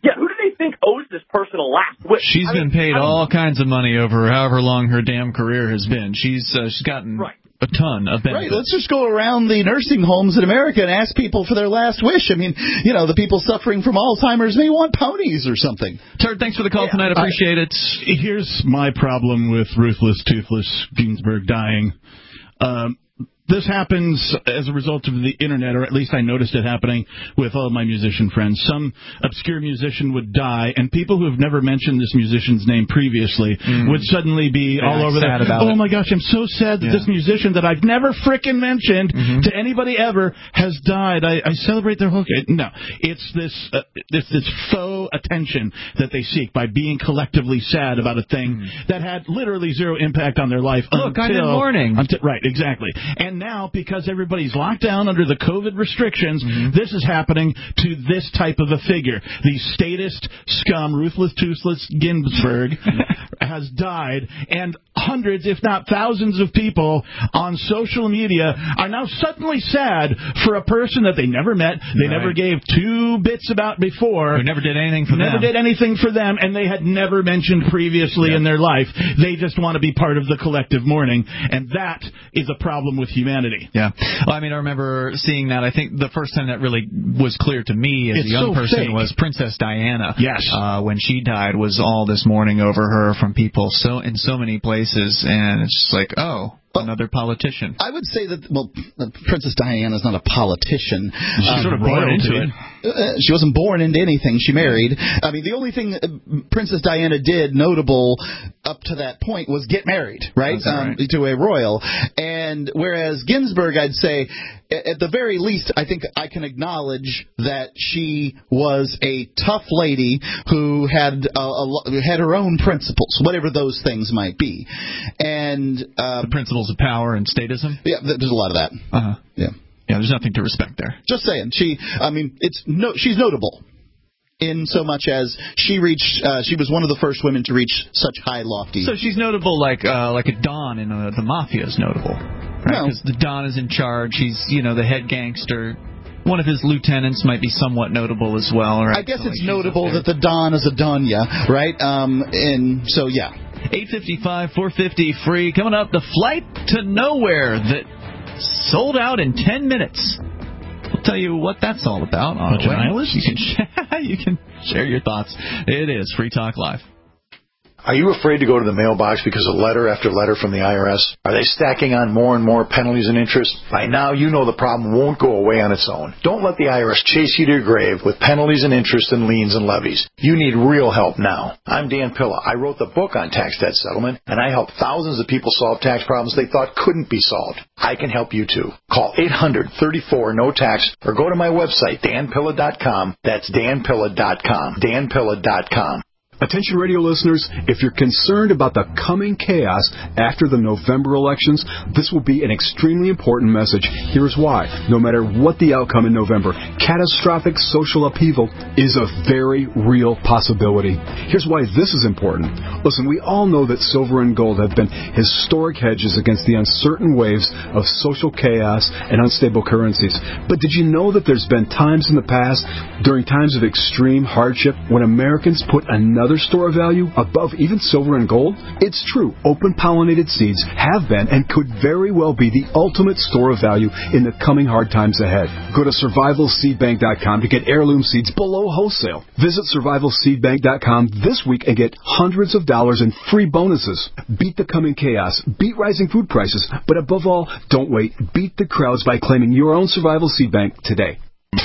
Yeah, who do they think owes this person a last wish? She's I been mean, paid I mean, all kinds of money over however long her damn career has been. She's uh, she's gotten right. a ton of benefits. Right, let's just go around the nursing homes in America and ask people for their last wish. I mean, you know, the people suffering from Alzheimer's may want ponies or something. Turd, thanks for the call yeah. tonight. Appreciate it. Here's my problem with Ruthless Toothless Ginsburg dying. Um, This happens as a result of the internet, or at least I noticed it happening with all of my musician friends. Some obscure musician would die, and people who have never mentioned this musician's name previously mm. would suddenly be yeah, all over sad that. About oh it. my gosh, I'm so sad that yeah. this musician that I've never frickin' mentioned mm-hmm. to anybody ever has died. I, I celebrate their whole. No, it's this uh, it's this faux attention that they seek by being collectively sad about a thing mm. that had literally zero impact on their life. Look, until, I'm in mourning. Until, right, exactly. And now, because everybody's locked down under the COVID restrictions, mm-hmm. this is happening to this type of a figure. The statist scum, Ruthless Toothless Ginsburg, has died, and hundreds, if not thousands of people on social media are now suddenly sad for a person that they never met, they right. never gave two bits about before. Who never did anything for never them. did anything for them, and they had never mentioned previously yeah. in their life. They just want to be part of the collective mourning, and that is a problem with humanity. Yeah. Well, I mean, I remember seeing that. I think the first time that really was clear to me as it's a young so person fake. was Princess Diana. Yes. Uh, when she died, was all this mourning over her from people so in so many places, and it's just like, oh. Well, another politician. I would say that, well, Princess Diana is not a politician. She's um, sort of born into it. Uh, she wasn't born into anything. She married. I mean, the only thing Princess Diana did notable up to that point was get married, right, um, right. to a royal. And whereas Ginsburg, I'd say, at the very least, I think I can acknowledge that she was a tough lady who had a, a, had her own principles, whatever those things might be. And uh, the principles of power and statism? Yeah, there's a lot of that. Uh-huh. Yeah. Yeah, there's nothing to respect there. Just saying. She, I mean, it's no, she's notable in so much as she reached, uh, she was one of the first women to reach such high, lofty. So she's notable like uh, like a Don in uh, the Mafia is notable, right? Because no. the Don is in charge. He's, you know, the head gangster. One of his lieutenants might be somewhat notable as well, right? I guess so, it's like, notable that the Don is a Donya, right? Um, and so, yeah. eight fifty-five, four fifty free. Coming up, the flight to nowhere that sold out in ten minutes. We'll tell you what that's all about. On Bunch of nihilists? You can, you can share your thoughts. It is Free Talk Live. Are you afraid to go to the mailbox because of letter after letter from the I R S? Are they stacking on more and more penalties and interest? By now, you know the problem won't go away on its own. Don't let the I R S chase you to your grave with penalties and interest and liens and levies. You need real help now. I'm Dan Pilla. I wrote the book on tax debt settlement, and I helped thousands of people solve tax problems they thought couldn't be solved. I can help you too. Call eight hundred, thirty-four, no tax or go to my website, dan pilla dot com. That's dan pilla dot com. dan pilla dot com. Attention radio listeners, if you're concerned about the coming chaos after the November elections, this will be an extremely important message. Here's why. No matter what the outcome in November, catastrophic social upheaval is a very real possibility. Here's why this is important. Listen, we all know that silver and gold have been historic hedges against the uncertain waves of social chaos and unstable currencies. But did you know that there's been times in the past, during times of extreme hardship, when Americans put another store of value above even silver and gold? It's true. Open pollinated seeds have been and could very well be the ultimate store of value in the coming hard times ahead. Go to survival seed bank dot com to get heirloom seeds below wholesale. Visit survival seed bank dot com this week and get hundreds of dollars in free bonuses. Beat the coming chaos. Beat rising food prices. But above all, don't wait. Beat the crowds by claiming your own Survival Seed Bank today.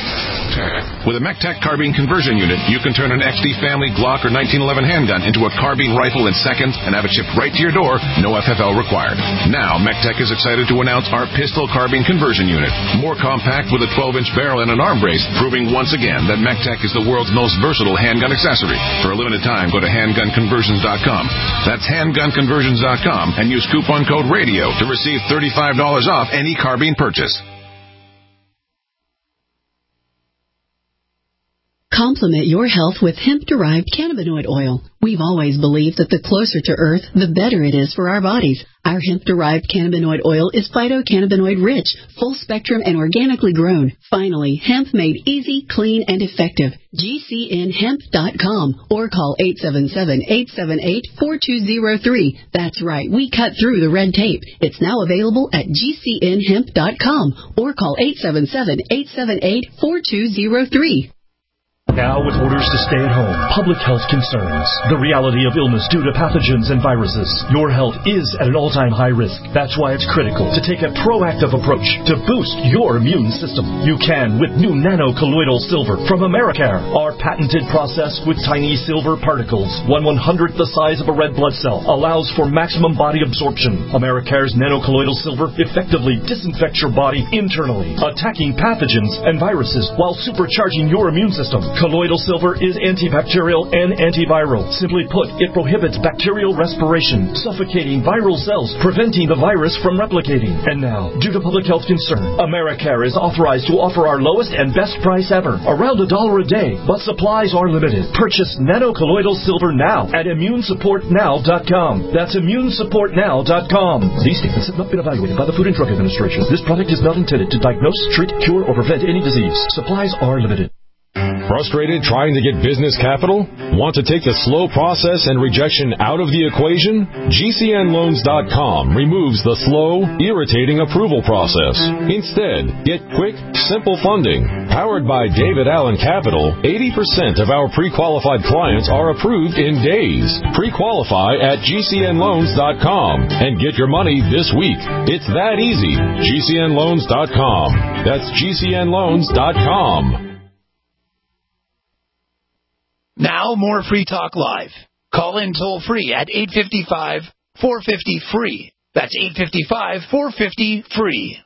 With a MECTEC carbine conversion unit, you can turn an X D Family Glock or nineteen eleven handgun into a carbine rifle in seconds and have it shipped right to your door, no F F L required. Now, MECTEC is excited to announce our pistol carbine conversion unit. More compact with a twelve inch barrel and an arm brace, proving once again that MECTEC is the world's most versatile handgun accessory. For a limited time, go to handgun conversions dot com. That's handgun conversions dot com and use coupon code RADIO to receive thirty-five dollars off any carbine purchase. Comp Supplement your health with hemp-derived cannabinoid oil. We've always believed that the closer to Earth, the better it is for our bodies. Our hemp-derived cannabinoid oil is phytocannabinoid-rich, full-spectrum, and organically grown. Finally, hemp made easy, clean, and effective. G C N hemp dot com or call eight seven seven, eight seven eight, four two zero three. That's right, we cut through the red tape. It's now available at G C N hemp dot com or call eight seven seven, eight seven eight, four two zero three. Now with orders to stay at home, public health concerns, the reality of illness due to pathogens and viruses, your health is at an all-time high risk. That's why it's critical to take a proactive approach to boost your immune system. You can with new nano-colloidal silver from Americare. Our patented process with tiny silver particles, one one-hundredth the size of a red blood cell, allows for maximum body absorption. Americare's nano-colloidal silver effectively disinfects your body internally, attacking pathogens and viruses while supercharging your immune system. Colloidal silver is antibacterial and antiviral. Simply put, it prohibits bacterial respiration, suffocating viral cells, preventing the virus from replicating. And now, due to public health concern, Americare is authorized to offer our lowest and best price ever, around a dollar a day, but supplies are limited. Purchase nano-colloidal silver now at immune support now dot com. That's immune support now dot com. These statements have not been evaluated by the Food and Drug Administration. This product is not intended to diagnose, treat, cure, or prevent any disease. Supplies are limited. Frustrated trying to get business capital? Want to take the slow process and rejection out of the equation? G C N loans dot com removes the slow, irritating approval process. Instead, get quick, simple funding. Powered by David Allen Capital, eighty percent of our pre-qualified clients are approved in days. Pre-qualify at G C N loans dot com and get your money this week. It's that easy. G C N loans dot com. That's G C N loans dot com. Now, more Free Talk Live. Call in toll-free at eight five five, four five zero, F R E E. That's eight five five, four five zero, F R E E.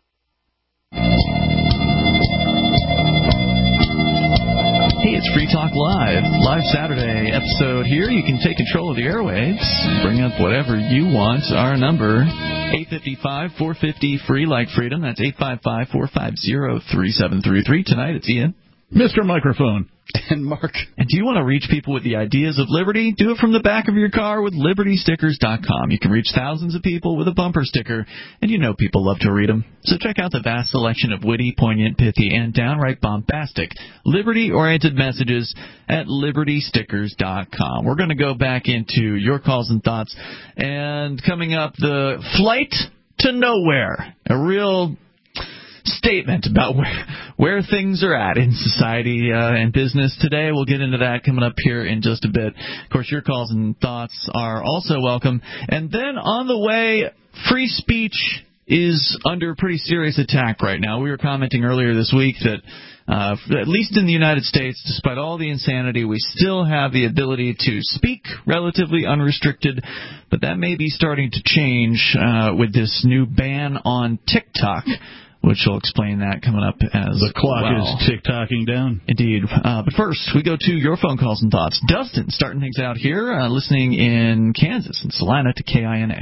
Hey, it's Free Talk Live. Live Saturday episode here. You can take control of the airwaves. Bring up whatever you want. Our number, eight five five, four five zero, F R E E, like freedom. That's eight five five, four five zero, three seven three three. Tonight, it's Ian. Mister Microphone. And Mark. And do you want to reach people with the ideas of liberty? Do it from the back of your car with liberty stickers dot com. You can reach thousands of people with a bumper sticker, and you know people love to read them. So check out the vast selection of witty, poignant, pithy, and downright bombastic liberty-oriented messages at liberty stickers dot com. We're going to go back into your calls and thoughts. And coming up, the flight to nowhere. A real statement about where where things are at in society uh, and business today. We'll get into that coming up here in just a bit. Of course, your calls and thoughts are also welcome. And then on the way, free speech is under pretty serious attack right now. We were commenting earlier this week that uh, at least in the United States, despite all the insanity, we still have the ability to speak relatively unrestricted, but that may be starting to change uh, with this new ban on TikTok, which will explain that coming up as the clock well. is tick-tocking down. Indeed. Uh, but first, we go to your phone calls and thoughts. Dustin, starting things out here, uh, listening in Kansas, in Salina to K I N A.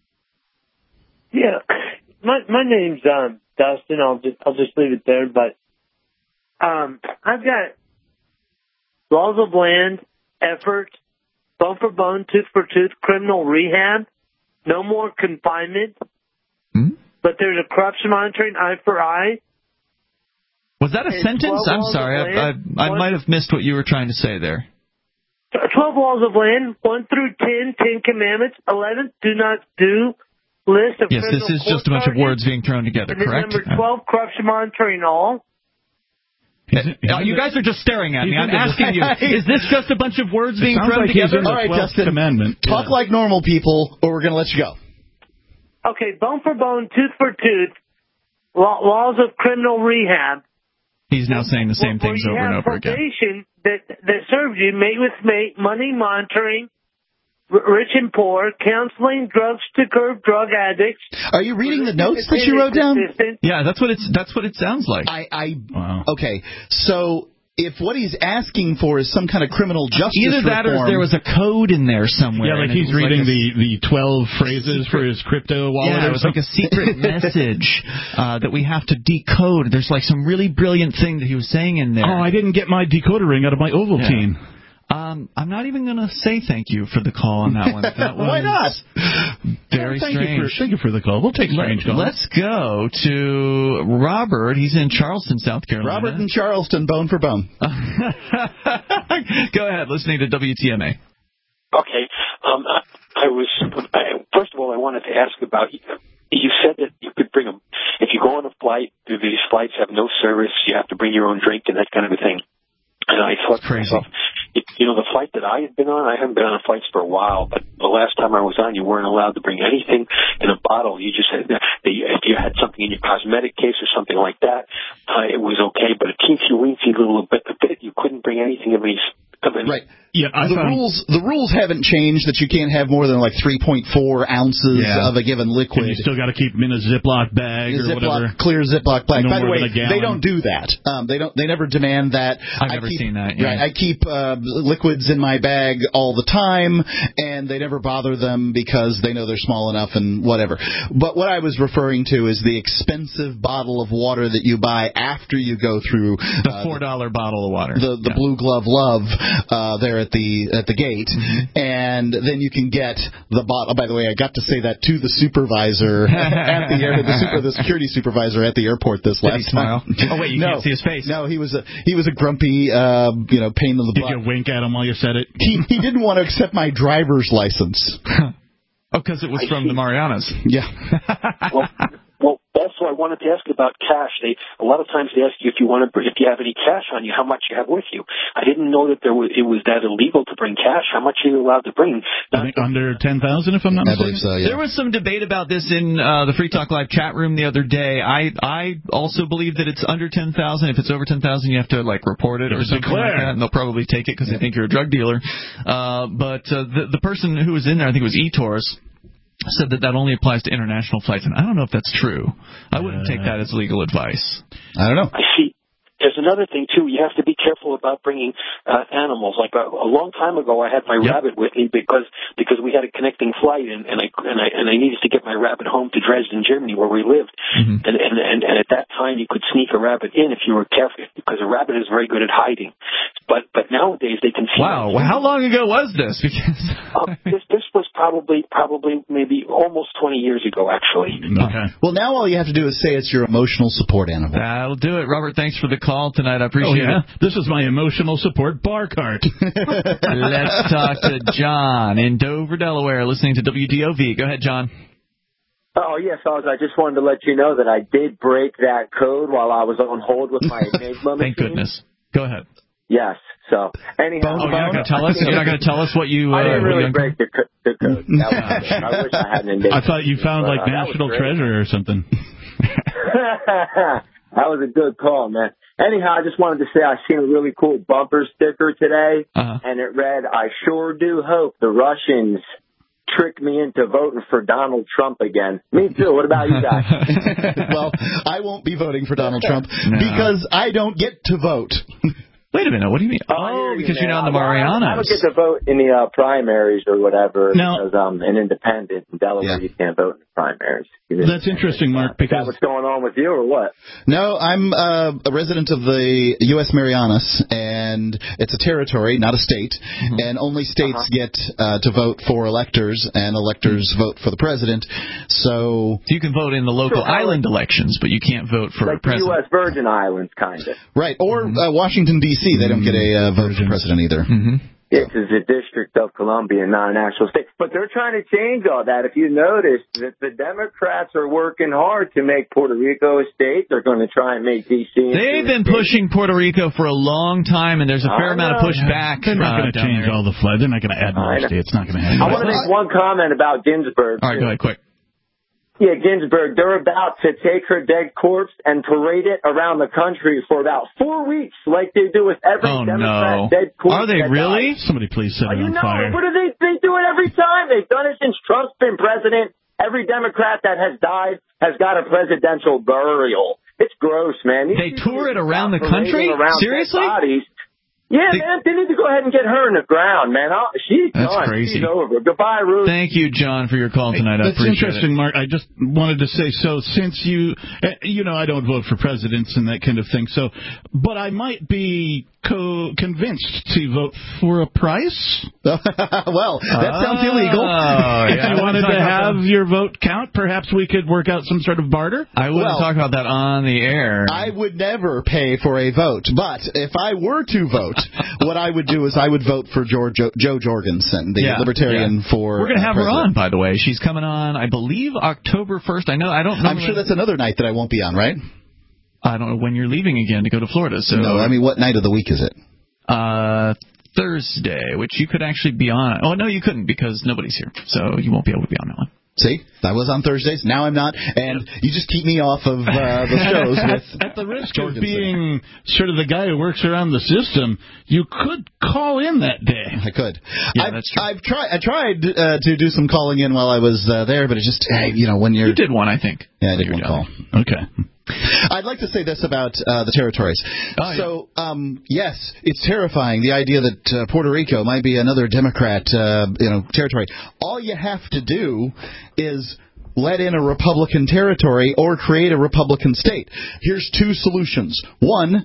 Yeah, my my name's um, Dustin. I'll just I'll just leave it there. But um, I've got laws of land, effort, bone for bone, tooth for tooth, criminal rehab, no more confinement. Hmm? But there's a corruption monitoring, eye for eye. Was that a and sentence? I'm sorry. I, I, I might have missed what you were trying to say there. twelve laws of land, one through ten, ten commandments, eleven, do not do, list of yes, this is just a bunch charges, of words being thrown together, and then correct? number twelve, corruption monitoring all. Uh, you guys are just staring at me. I'm asking you, is this just a bunch of words being thrown like together? All right, Dustin, commandment. talk yeah. like normal people, or we're going to let you go. Okay, bone for bone, tooth for tooth, law, laws of criminal rehab. He's now saying the same where things you over have and over again. probation that that serves you, mate with mate, money monitoring, r- rich and poor, counseling, drugs to curb drug addicts. Are you reading the notes that you wrote down? Yeah, that's what it's that's what it sounds like. I, I wow. Okay, so if what he's asking for is some kind of criminal justice Either that reform, or there was a code in there somewhere. Yeah, like and it he's was reading like a, the, the twelve phrases for his crypto wallet. Yeah, or it was something. like a secret message uh, that we have to decode. There's like some really brilliant thing that he was saying in there. Oh, I didn't get my decoder ring out of my Ovaltine. Yeah. Um, I'm not even going to say thank you for the call on that one. That Why not? Very well, thank strange. You for, thank you for the call. We'll take strange calls. Let's go to Robert. He's in Charleston, South Carolina. Robert in Charleston, bone for bone. Go ahead, listening to W T M A. Okay. Um, I, I was, I, first of all, I wanted to ask about, you said that you could bring them, if you go on a flight, these flights have no service, you have to bring your own drink and that kind of a thing. And I thought to myself, you know, the flight that I had been on, I haven't been on flights for a while, but the last time I was on, you weren't allowed to bring anything in a bottle. You just had, if you had something in your cosmetic case or something like that, uh, it was okay, but a teensy weensy little bit, a bit, you couldn't bring anything of any. Right. Yeah, I the found... rules the rules haven't changed that you can't have more than like three point four ounces yeah. of a given liquid. And you still got to keep them in a Ziploc bag a or Ziploc, whatever. Clear Ziploc bag. No By the way, they don't do that. Um, they don't. They never demand that. I've I never keep, seen that. Yeah. Right. I keep uh, liquids in my bag all the time, and they never bother them because they know they're small enough and whatever. But what I was referring to is the expensive bottle of water that you buy after you go through the uh, four dollar bottle of water. The the yeah. Blue Glove Love uh, there at the at the gate, mm-hmm. and then you can get the bottle. By the way, I got to say that to the supervisor at the air, the, super, the security supervisor at the airport this Did last he smile? time. Oh wait, you no, can't see his face. No, he was a he was a grumpy, uh, you know, pain in the butt. Did you wink at him while you said it? He he didn't want to accept my driver's license. Oh, because it was I from see. the Marianas. Yeah. well, well, also I wanted to ask about cash. They a lot of times they ask you if you want to if you have any cash on you, how much you have with you. I didn't know that there was it was that illegal to bring cash. How much are you allowed to bring? I think under ten thousand, if I'm not I mistaken. believe so. Yeah. There was some debate about this in uh, the Free Talk Live chat room the other day. I I also believe that it's under ten thousand. If it's over ten thousand, you have to like report it or something declare. like that, and they'll probably take it because yeah. they think you're a drug dealer. Uh, but uh, the the person who was in there, I think it was eTours, said that that only applies to international flights, and I don't know if that's true. I wouldn't uh, take that as legal advice. I don't know. I see. There's another thing, too. You have to be careful about bringing uh, animals. Like a, a long time ago, I had my yep. rabbit with me because because we had a connecting flight, and, and, I, and, I, and I needed to get my rabbit home to Dresden, Germany, where we lived. Mm-hmm. And, and, and, and at that time, you could sneak a rabbit in if you were careful, because a rabbit is very good at hiding. But but nowadays, they can see... Wow. Well, how long ago was this? Because uh, this, this was probably, probably maybe almost twenty years ago, actually. Okay. Well, now all you have to do is say it's your emotional support animal. That'll do it. Robert, thanks for the call tonight. I appreciate oh, yeah? it. This is my emotional support bar cart. Let's talk to John in Dover, Delaware, listening to W D O V. Go ahead, John. Oh, yes, Oz, I just wanted to let you know that I did break that code while I was on hold with my Enigma machine. Thank goodness. Go ahead. Yes. So, anyhow. Oh, you're not going to tell us? You're not going to tell us what you... Uh, I didn't really break the, co- the code. That was it. I wish I had an Enigma. I thought you found, but, like, uh, national treasure or something. That was a good call, man. Anyhow, I just wanted to say I seen a really cool bumper sticker today, uh-huh. and it read, I sure do hope the Russians tricked me into voting for Donald Trump again. Me too. What about you guys? Well, I won't be voting for Donald Trump no. because I don't get to vote. Wait a minute. What do you mean? Oh, Oh, you, because man. you're not in the well, Marianas. I don't get to vote in the uh, primaries or whatever now, because I'm an independent. In Delaware, yeah. you can't vote in the primaries. That's interesting, Mark, because... Is that what's going on with you or what? No, I'm uh, a resident of the U S Marianas, and it's a territory, not a state, mm-hmm. and only states uh-huh. get uh, to vote for electors, and electors mm-hmm. vote for the president. So... so you can vote in the local sure, island elections, but you can't vote for like a president. Like the U S Virgin Islands, kind of. Right, or mm-hmm. uh, Washington, D C, they don't get a uh, vote for president either. Mm-hmm. This is a District of Columbia, not an actual state. But they're trying to change all that. If you notice that the Democrats are working hard to make Puerto Rico a state, they're going to try and make D C. They've been pushing Puerto Rico for a long time, and there's a fair amount of pushback. They're not going to change there. all the flag. They're not going to add more states. It's not going to happen. I want to make one comment about Ginsburg. All right, go ahead, quick. Yeah, Ginsburg, they're about to take her dead corpse and parade it around the country for about four weeks, like they do with every oh, Democrat no. dead corpse. Are they really? Dies. Somebody please set it you on know, fire. What do they? They do it every time. They've done it since Trump's been president. Every Democrat that has died has got a presidential burial. It's gross, man. These They people tour it around the parading country? around dead Seriously? bodies. Yeah, They- man, they need to go ahead and get her in the ground, man. I'll, she's That's done. crazy. She's over. Goodbye, Ruth. Thank you, John, for your call tonight. I That's appreciate interesting, it. Mark. I just wanted to say, so since you, uh, you know, I don't vote for presidents and that kind of thing, so, but I might be co- convinced to vote for a price. Well, that sounds illegal. Oh, If yeah. you I wanted talk to about have that. your vote count, perhaps we could work out some sort of barter. I wouldn't Well, talk about that on the air. I would never pay for a vote, but if I were to vote, what I would do is I would vote for George, Joe, Joe Jorgensen, the Yeah, Libertarian yeah. for. We're going to uh, have her president. on, by the way. She's coming on, I believe, October first. I know. I don't know. I'm sure that's another night that I won't be on, right? I don't know when you're leaving again to go to Florida. So No, I mean, what night of the week is it? Uh, Thursday, which you could actually be on. Oh, no, you couldn't because nobody's here. So you won't be able to be on that one. See, I was on Thursdays. Now I'm not, and you just keep me off of uh, the shows with. At the risk Jorgensen. of being sort of the guy who works around the system, you could call in that day. I could. Yeah, I've, that's true. I've tried. I tried uh, to do some calling in while I was uh, there, but it just, hey, you know, when you're. You did one, I think. Yeah, I did You're one down. call. Okay. I'd like to say this about uh, the territories. Oh, yeah. So, um, yes, it's terrifying, the idea that uh, Puerto Rico might be another Democrat, uh, you know, territory. All you have to do is let in a Republican territory or create a Republican state. Here's two solutions. One,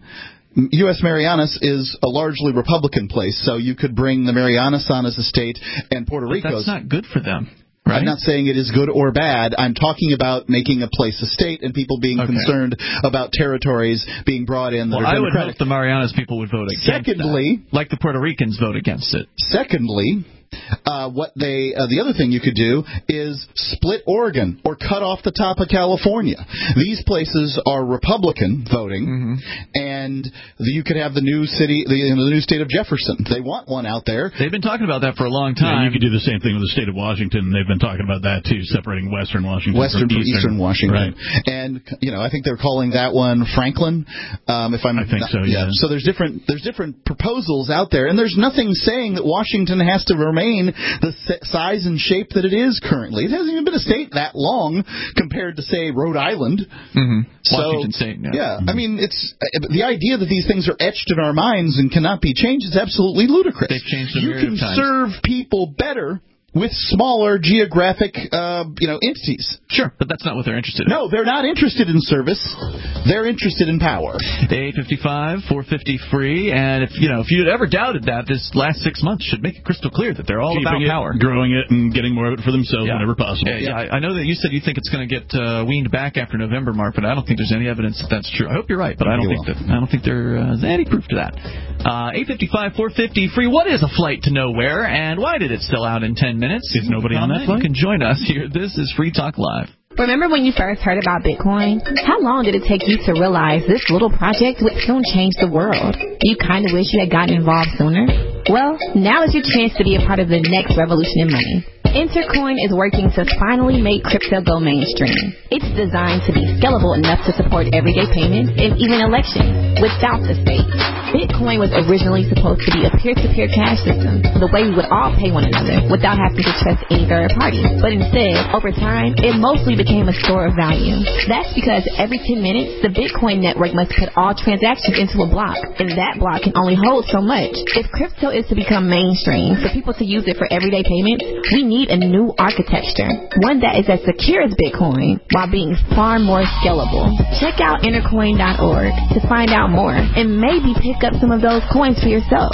U S Marianas is a largely Republican place, so you could bring the Marianas on as a state, and Puerto But Rico's. that's not good for them. Right? I'm not saying it is good or bad. I'm talking about making a place a state and people being Okay. concerned about territories being brought in that Well, are I would democratic. hope the Marianas people would vote against Secondly, that, like the Puerto Ricans vote against it. Secondly, uh, what they uh, the other thing you could do is split Oregon or cut off the top of California. These places are Republican voting, Mm-hmm. and you could have the new city, the, you know, the new state of Jefferson. They want one out there. They've been talking about that for a long Yeah, time. you could do the same thing with the state of Washington. They've been talking about that, too, separating Western Washington Western from from Eastern Washington, Right. and you know I think they're calling that one Franklin. Um, if I'm, I think not, so, yeah. So there's different there's different proposals out there, and there's nothing saying that Washington has to remain the s- size and shape that it is currently. It hasn't even been a state that long compared to say Rhode Island. Mm-hmm. So, Washington State. Yeah. yeah, I mean it's uh, the idea that these things are etched in our minds and cannot be changed is absolutely ludicrous. They've changed a You myriad can of times. serve people better with smaller geographic, uh, you know, entities. Sure, but that's not what they're interested in. No, they're not interested in service. They're interested in power. eight fifty-five, four fifty free, and if you know if you'd ever doubted that, this last six months should make it crystal clear that they're all Keeping about it, power. growing it, and getting more of it for themselves Yeah. whenever possible. Yeah, yeah. I I know that you said you think it's going to get uh, weaned back after November, Mark, but I don't think there's any evidence that that's true. I hope you're right, but I don't You think that I don't think there's any proof to that. Uh, eight fifty-five, four fifty free. What is a flight to nowhere, and why did it sell out in ten minutes? Is nobody on that You flight? can join us here. This is Free Talk Live. Remember when you first heard about Bitcoin? How long did it take you to realize this little project would soon change the world? You kind of wish you had gotten involved sooner? Well, now is your chance to be a part of the next revolution in money. Intercoin is working to finally make crypto go mainstream. It's designed to be scalable enough to support everyday payments and even elections without the state. Bitcoin was originally supposed to be a peer-to-peer cash system, the way we would all pay one another without having to trust any third party. But instead, over time, it mostly became a store of value. That's because every ten minutes, the Bitcoin network must put all transactions into a block, and that block can only hold so much. If crypto is to become mainstream, for people to use it for everyday payments, we need a new architecture, one that is as secure as Bitcoin while being far more scalable. Check out intercoin dot org to find out more and maybe pick up some of those coins for yourself.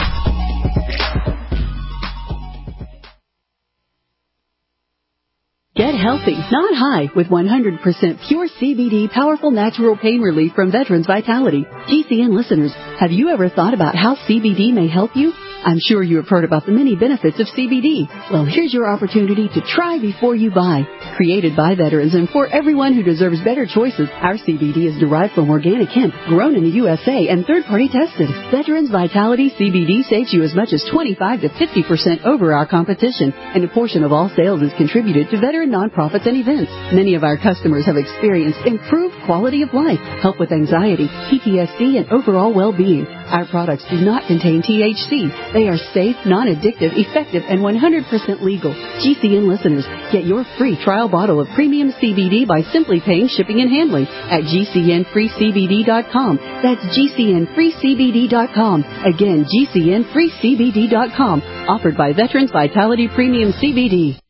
Get healthy, not high, with one hundred percent pure C B D powerful natural pain relief from Veterans Vitality. G C N listeners, have you ever thought about how C B D may help you? I'm sure you have heard about the many benefits of C B D. Well, here's your opportunity to try before you buy. Created by veterans and for everyone who deserves better choices, our C B D is derived from organic hemp, grown in the U S A and third-party tested. Veterans Vitality C B D saves you as much as twenty-five to fifty percent over our competition, and a portion of all sales is contributed to veteran nonprofits and events. Many of our customers have experienced improved quality of life, help with anxiety, P T S D, and overall well-being. Our products do not contain T H C. They are safe, non-addictive, effective, and one hundred percent legal. G C N listeners, get your free trial trial bottle of premium C B D by simply paying shipping and handling at G C N free C B D dot com. That's G C N free C B D dot com. Again, G C N free C B D dot com. Offered by Veterans Vitality Premium C B D.